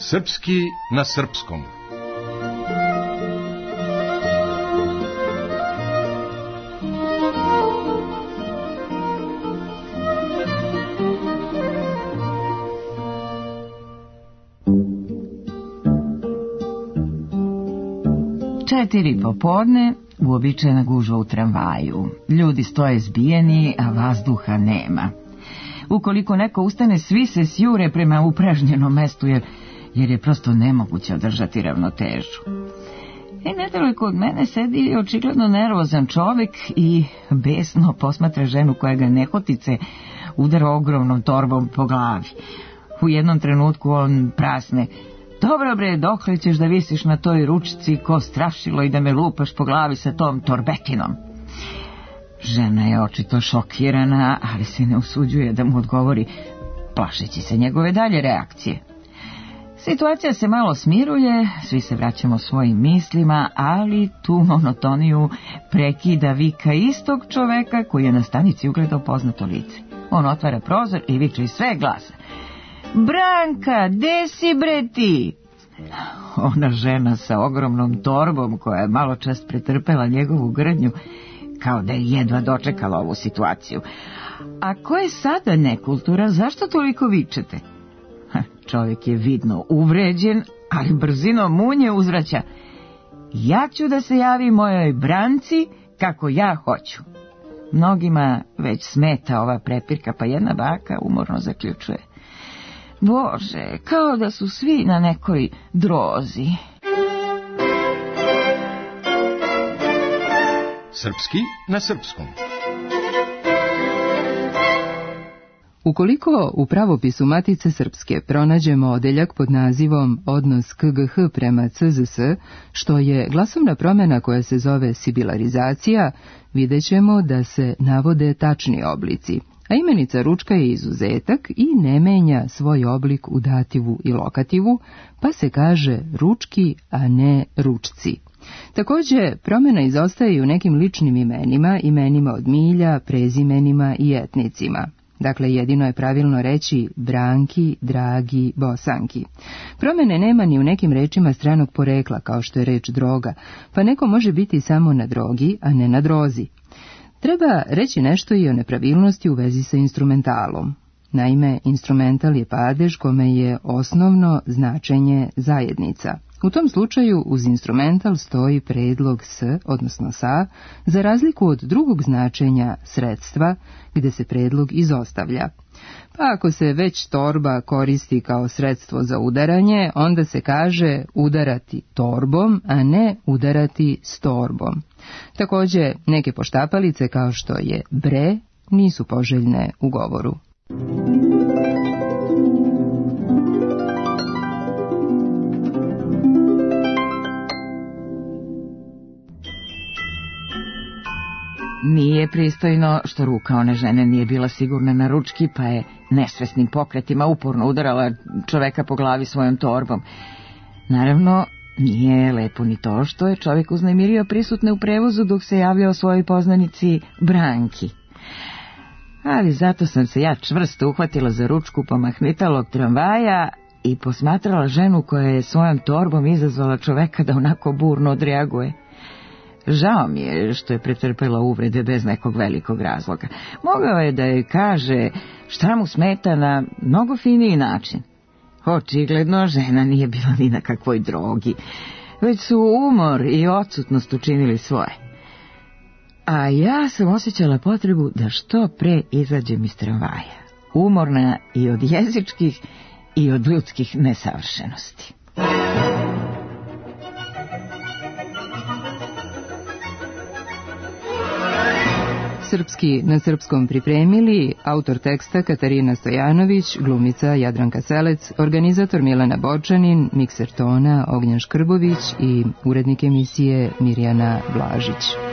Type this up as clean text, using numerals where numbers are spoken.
Srpski na srpskom. Četiri popodne, uobičajena gužva u tramvaju. Ljudi stoje zbijeni, a vazduha nema. Ukoliko neko ustane, svi se sjure prema upražnjenom mestu, jer je prosto nemoguće održati ravnotežu. Nedaleko od mene sedi očigledno nervozan čovjek i besno posmatra ženu koja ga nehotice udara ogromnom torbom po glavi. U jednom trenutku on prasne: "Dobro bre, dokle ćeš da visiš na toj ručici ko strašilo i da me lupaš po glavi sa tom torbetinom?" Žena je očito šokirana, ali se ne usuđuje da mu odgovori, plašeći se njegove dalje reakcije. Situacija se malo smiruje, svi se vraćamo svojim mislima, ali tu monotoniju prekida vika istog čoveka koji je na stanici ugledao poznato lice. On otvara prozor i viče iz sve glasa: "Branka, de si bre ti?" Ona žena sa ogromnom torbom, koja je malo čas pretrpela njegovu grdnju, kao da je jedva dočekala ovu situaciju: "A ko je sada nekultura, zašto toliko vičete?" Čovjek je vidno uvređen, ali brzinom munje uzvraća: "Ja ću da se javim mojoj Branci kako ja hoću." Mnogima već smeta ova prepirka, pa jedna baka umorno zaključuje: "Bože, kao da su svi na nekoj drozi." Srpski na srpskom. Ukoliko u pravopisu Matice Srpske pronađemo odeljak pod nazivom Odnos KGH prema CZS, što je glasovna promjena koja se zove sibilarizacija, vidjet ćemo da se navode tačni oblici, a imenica ručka je izuzetak i ne menja svoj oblik u dativu i lokativu, pa se kaže ručki, a ne ručci. Također, promjena izostaje i u nekim ličnim imenima, imenima od milja, prezimenima i etnicima. Dakle, jedino je pravilno reći Branki, Dragi, Bosanki. Promjene nema ni u nekim rečima stranog porekla, kao što je reč droga, pa neko može biti samo na drogi, a ne na drozi. Treba reći nešto i o nepravilnosti u vezi sa instrumentalom. Naime, instrumental je padež kome je osnovno značenje zajednica. U tom slučaju uz instrumental stoji predlog s, odnosno sa, za razliku od drugog značenja sredstva, gdje se predlog izostavlja. Pa ako se već torba koristi kao sredstvo za udaranje, onda se kaže udarati torbom, a ne udarati s torbom. Također, neke poštapalice kao što je bre nisu poželjne u govoru. Nije pristojno što ruka one žene nije bila sigurna na ručki, pa je nesvesnim pokretima uporno udarala čoveka po glavi svojom torbom. Naravno, nije lepo ni to što je čovjek uznemirio prisutne u prevozu dok se javljao svojoj poznanici Branki. Ali zato sam se ja čvrsto uhvatila za ručku pomahnitalog tramvaja i posmatrala ženu koja je svojom torbom izazvala čoveka da onako burno odreaguje. Žao mi je što je pretrpela uvrede bez nekog velikog razloga. Mogao je da joj kaže šta mu smeta na mnogo finiji način. Očigledno žena nije bila ni na kakvoj drogi, već su umor i odsutnost učinili svoje. A ja sam osjećala potrebu da što pre izađem iz tramvaja, umorna i od jezičkih i od ljudskih nesavršenosti. Srpski na srpskom pripremili autor teksta Katarina Stojanović, glumica Jadranka Selec, organizator Milena Bočanin, mikser tona Ognjen Škrbović i urednik emisije Mirjana Blažić.